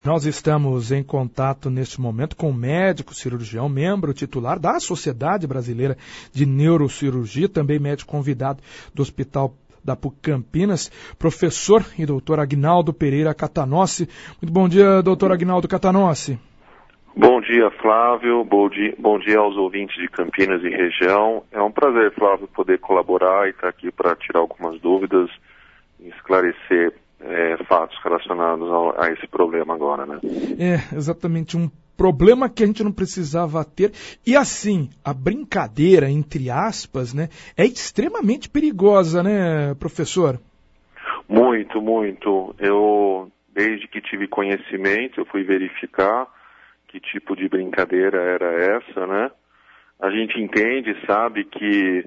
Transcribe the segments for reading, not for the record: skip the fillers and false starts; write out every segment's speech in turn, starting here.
Nós estamos em contato neste momento com o médico cirurgião, membro titular da Sociedade Brasileira de Neurocirurgia, também médico convidado do Hospital da PUC Campinas, professor e doutor Agnaldo Pereira Catanossi. Muito bom dia, doutor Agnaldo Catanossi. Bom dia, Flávio. Bom dia aos ouvintes de Campinas e região. É um prazer, Flávio, poder colaborar e estar aqui para tirar algumas dúvidas e esclarecer fatos relacionados a esse problema agora, né? É, exatamente, um problema que a gente não precisava ter. E assim, a brincadeira, entre aspas, né, é extremamente perigosa, né, professor? Muito, muito. Eu, desde que tive conhecimento, eu fui verificar que tipo de brincadeira era essa, né? A gente entende, sabe que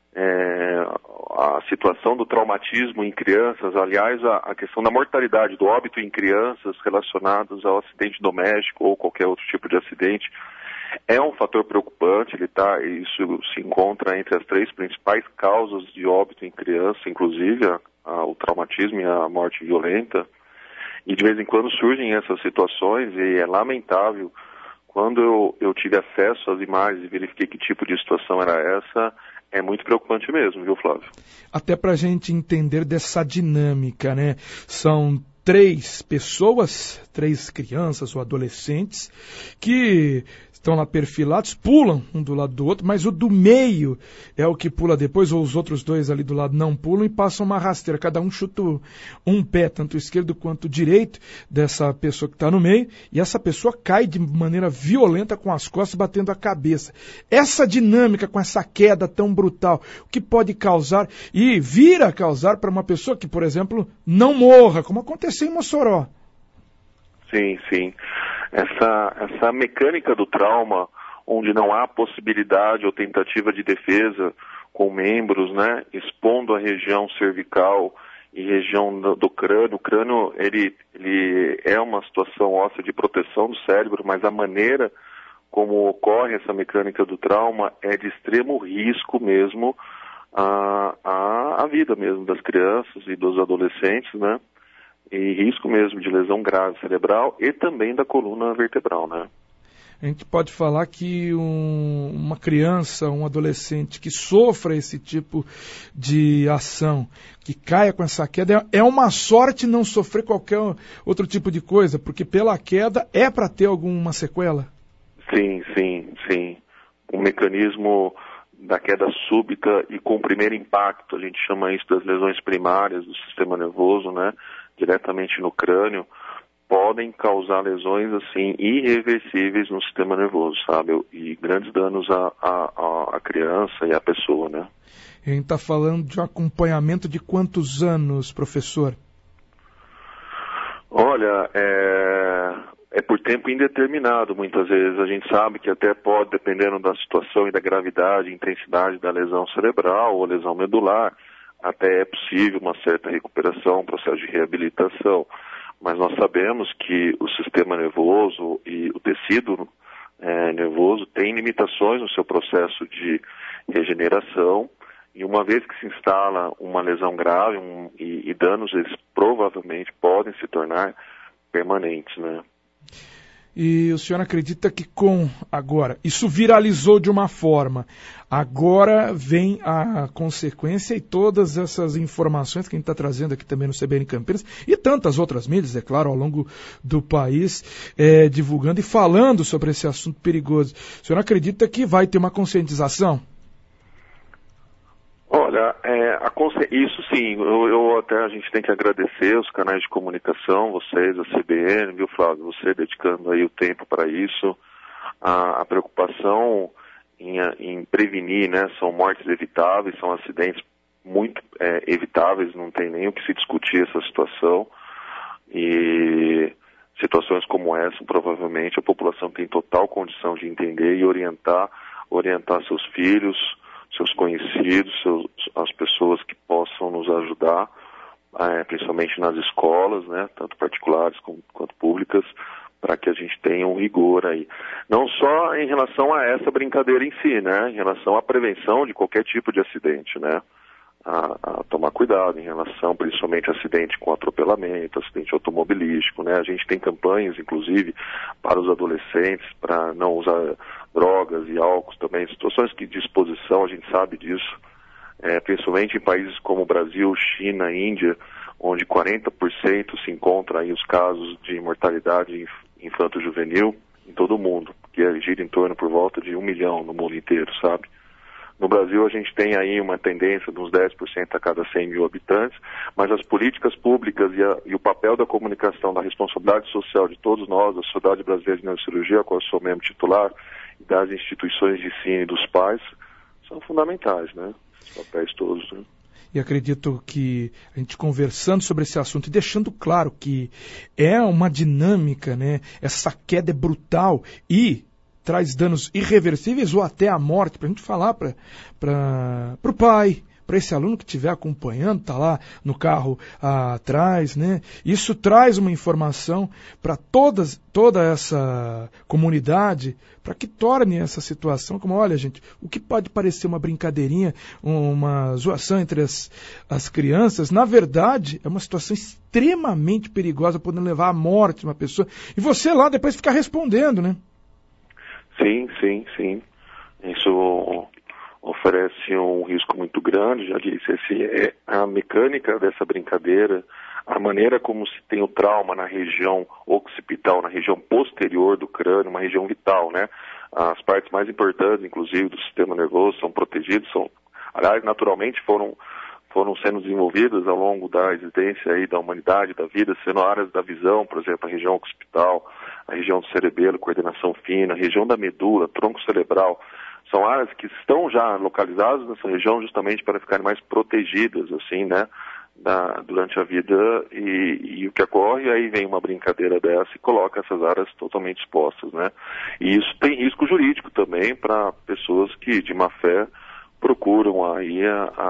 a situação do traumatismo em crianças, aliás, a questão da mortalidade, do óbito em crianças relacionados ao acidente doméstico ou qualquer outro tipo de acidente, é um fator preocupante. Isso se encontra entre as 3 principais causas de óbito em criança, inclusive o traumatismo e a morte violenta. E de vez em quando surgem essas situações e é lamentável. Quando eu tive acesso às imagens e verifiquei que tipo de situação era essa, é muito preocupante mesmo, viu, Flávio? Até para a gente entender dessa dinâmica, né? São 3 pessoas, 3 crianças ou adolescentes, que estão lá perfilados, pulam um do lado do outro, mas o do meio é o que pula depois, ou os outros 2 ali do lado não pulam e passam uma rasteira. Cada um chuta um pé, tanto o esquerdo quanto o direito, dessa pessoa que está no meio, e essa pessoa cai de maneira violenta com as costas, batendo a cabeça. Essa dinâmica com essa queda tão brutal, o que pode causar, e vir a causar para uma pessoa que, por exemplo, não morra, como aconteceu em Mossoró. Sim, sim. Essa mecânica do trauma, onde não há possibilidade ou tentativa de defesa com membros, né, expondo a região cervical e região do crânio. O crânio, ele é uma situação óssea de proteção do cérebro, mas a maneira como ocorre essa mecânica do trauma é de extremo risco mesmo à vida mesmo das crianças e dos adolescentes, né? E risco mesmo de lesão grave cerebral e também da coluna vertebral, né? A gente pode falar que uma criança, um adolescente que sofra esse tipo de ação, que caia com essa queda, é uma sorte não sofrer qualquer outro tipo de coisa, porque pela queda é para ter alguma sequela? Sim, sim, sim. O mecanismo da queda súbita e com o primeiro impacto, a gente chama isso das lesões primárias do sistema nervoso, né? Diretamente no crânio, podem causar lesões assim irreversíveis no sistema nervoso, sabe? E grandes danos à criança e à pessoa, né? A gente está falando de um acompanhamento de quantos anos, professor? Olha, é por tempo indeterminado, muitas vezes. A gente sabe que até pode, dependendo da situação e da gravidade e intensidade da lesão cerebral ou lesão medular, até é possível uma certa recuperação, um processo de reabilitação, mas nós sabemos que o sistema nervoso e o tecido nervoso tem limitações no seu processo de regeneração, e uma vez que se instala uma lesão grave e danos, eles provavelmente podem se tornar permanentes, né? E o senhor acredita que agora, isso viralizou de uma forma, agora vem a consequência e todas essas informações que a gente está trazendo aqui também no CBN Campinas e tantas outras mídias, é claro, ao longo do país, divulgando e falando sobre esse assunto perigoso. O senhor acredita que vai ter uma conscientização? Olha, isso sim, a gente tem que agradecer os canais de comunicação, vocês, a CBN, viu, Flávio, você dedicando aí o tempo para isso, a preocupação em prevenir, né, são mortes evitáveis, são acidentes muito evitáveis, não tem nem o que se discutir essa situação, e situações como essa, provavelmente a população tem total condição de entender e orientar seus filhos, seus conhecidos, as pessoas que possam nos ajudar, principalmente nas escolas, né, tanto particulares quanto públicas, para que a gente tenha um rigor aí. Não só em relação a essa brincadeira em si, né, em relação à prevenção de qualquer tipo de acidente, né. a tomar cuidado em relação, principalmente, a acidente com atropelamento, acidente automobilístico, né? A gente tem campanhas, inclusive, para os adolescentes, para não usar drogas e álcool também, situações de exposição, a gente sabe disso, principalmente em países como Brasil, China, Índia, onde 40% se encontra aí os casos de mortalidade infanto-juvenil em todo o mundo, que gira em torno por volta de 1 milhão no mundo inteiro, sabe? No Brasil, a gente tem aí uma tendência de uns 10% a cada 100 mil habitantes, mas as políticas públicas e o papel da comunicação, da responsabilidade social de todos nós, da Sociedade Brasileira de Neurocirurgia, a qual eu sou membro titular, e das instituições de ensino e dos pais, são fundamentais, né? Os papéis todos, né? E acredito que a gente conversando sobre esse assunto e deixando claro que é uma dinâmica, né? Essa queda é brutal e traz danos irreversíveis ou até a morte, para a gente falar para o pai, para esse aluno que estiver acompanhando, está lá no carro atrás, né? Isso traz uma informação para toda essa comunidade, para que torne essa situação como, olha, gente, o que pode parecer uma brincadeirinha, uma zoação entre as crianças, na verdade, é uma situação extremamente perigosa, podendo levar à morte uma pessoa. E você lá depois ficar respondendo, né? Sim. Isso oferece um risco muito grande, já disse, a mecânica dessa brincadeira, a maneira como se tem o trauma na região occipital, na região posterior do crânio, uma região vital, né? As partes mais importantes, inclusive, do sistema nervoso são protegidas, aliás, naturalmente foram sendo desenvolvidas ao longo da existência aí da humanidade, da vida, sendo áreas da visão, por exemplo, a região occipital, a região do cerebelo, coordenação fina, a região da medula, tronco cerebral. São áreas que estão já localizadas nessa região justamente para ficarem mais protegidas, assim, né, durante a vida. E o que ocorre, aí vem uma brincadeira dessa e coloca essas áreas totalmente expostas, né. E isso tem risco jurídico também para pessoas que, de má fé, procuram aí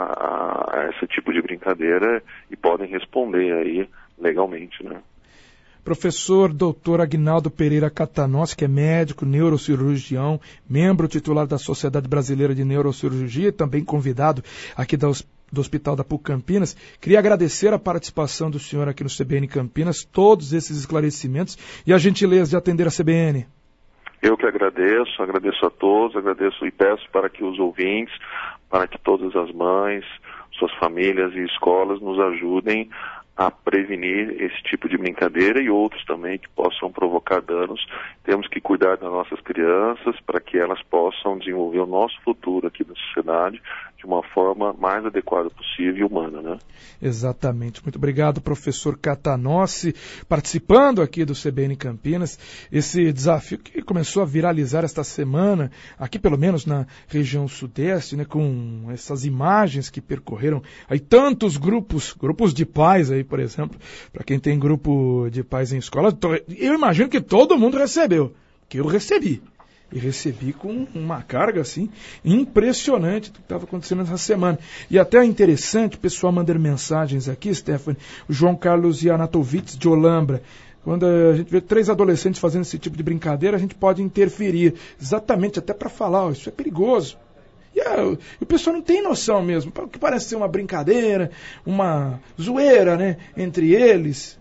a esse tipo de brincadeira e podem responder aí legalmente, né. Professor Dr. Aguinaldo Pereira Catanossi, que é médico, neurocirurgião, membro titular da Sociedade Brasileira de Neurocirurgia e também convidado aqui do Hospital da PUC Campinas. Queria agradecer a participação do senhor aqui no CBN Campinas, todos esses esclarecimentos e a gentileza de atender a CBN. Eu que agradeço a todos, agradeço e peço para que os ouvintes, para que todas as mães, suas famílias e escolas nos ajudem a prevenir esse tipo de brincadeira e outros também que possam provocar danos. Temos que cuidar das nossas crianças para que elas possam desenvolver o nosso futuro aqui na sociedade de uma forma mais adequada possível e humana, né? Exatamente. Muito obrigado, professor Catanossi, participando aqui do CBN Campinas. Esse desafio que começou a viralizar esta semana, aqui pelo menos na região sudeste, né, com essas imagens que percorreram aí tantos grupos de pais aí, por exemplo, para quem tem grupo de pais em escola, eu imagino que todo mundo recebeu, que eu recebi. E recebi com uma carga, assim, impressionante do que estava acontecendo essa semana. E até é interessante, o pessoal mandando mensagens aqui, Stephanie, o João Carlos Ianatovitz, de Olambra. Quando a gente vê 3 adolescentes fazendo esse tipo de brincadeira, a gente pode interferir. Exatamente, até para falar, isso é perigoso. E o pessoal não tem noção mesmo. O que parece ser uma brincadeira, uma zoeira, né, entre eles,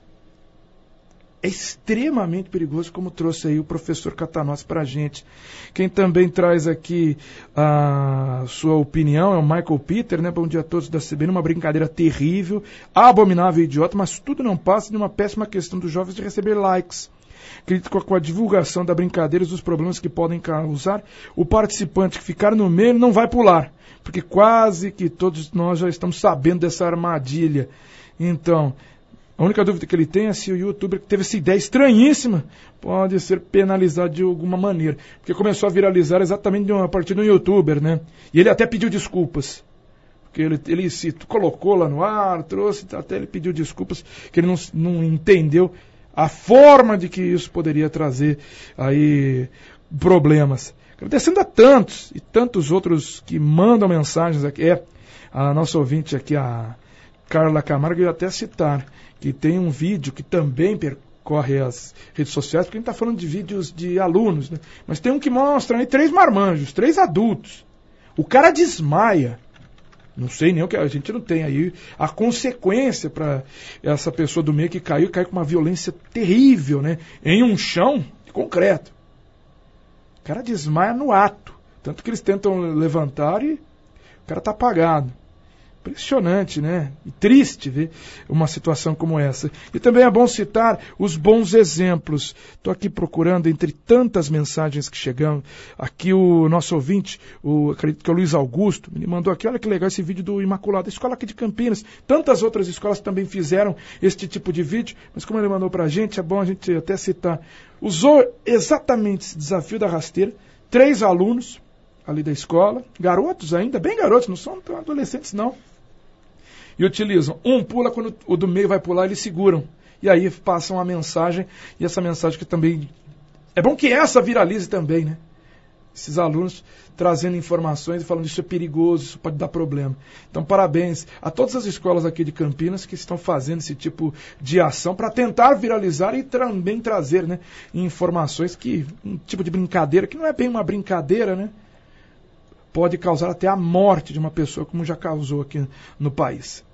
é extremamente perigoso, como trouxe aí o professor Catanossi para a gente. Quem também traz aqui a sua opinião é o Michael Peter, né? Bom dia a todos da CBN, uma brincadeira terrível, abominável e idiota, mas tudo não passa de uma péssima questão dos jovens de receber likes. Acredito que com a divulgação da brincadeira e dos problemas que podem causar, o participante que ficar no meio não vai pular, porque quase que todos nós já estamos sabendo dessa armadilha. Então, a única dúvida que ele tem é se o youtuber que teve essa ideia estranhíssima pode ser penalizado de alguma maneira. Porque começou a viralizar exatamente a partir do youtuber, né? E ele até pediu desculpas. Porque ele se colocou lá no ar, trouxe, até ele pediu desculpas, que ele não entendeu a forma de que isso poderia trazer aí problemas. Agradecendo a tantos e tantos outros que mandam mensagens aqui. A nossa ouvinte aqui, a Carla Camargo, eu ia até citar, que tem um vídeo que também percorre as redes sociais, porque a gente está falando de vídeos de alunos, né? Mas tem um que mostra aí 3 marmanjos, 3 adultos. O cara desmaia Não sei nem o que, a gente não tem aí a consequência para essa pessoa do meio que caiu com uma violência terrível, né? Em um chão de concreto. O cara desmaia no ato. Tanto que eles tentam levantar e o cara tá apagado. Impressionante, né? E triste ver uma situação como essa. E também é bom citar os bons exemplos. Estou aqui procurando entre tantas mensagens que chegam. Aqui o nosso ouvinte, acredito que é o Luiz Augusto, me mandou aqui, olha que legal esse vídeo do Imaculado, a escola aqui de Campinas. Tantas outras escolas também fizeram este tipo de vídeo, mas como ele mandou pra gente, é bom a gente até citar. Usou exatamente esse desafio da rasteira, 3 alunos ali da escola, garotos ainda, bem garotos, não são tão adolescentes não. E utilizam, um pula, quando o do meio vai pular, eles seguram. E aí passam uma mensagem, e essa mensagem que também... É bom que essa viralize também, né? Esses alunos trazendo informações e falando isso é perigoso, isso pode dar problema. Então, parabéns a todas as escolas aqui de Campinas que estão fazendo esse tipo de ação para tentar viralizar e também trazer, né, informações que, um tipo de brincadeira, que não é bem uma brincadeira, né? Pode causar até a morte de uma pessoa, como já causou aqui no país.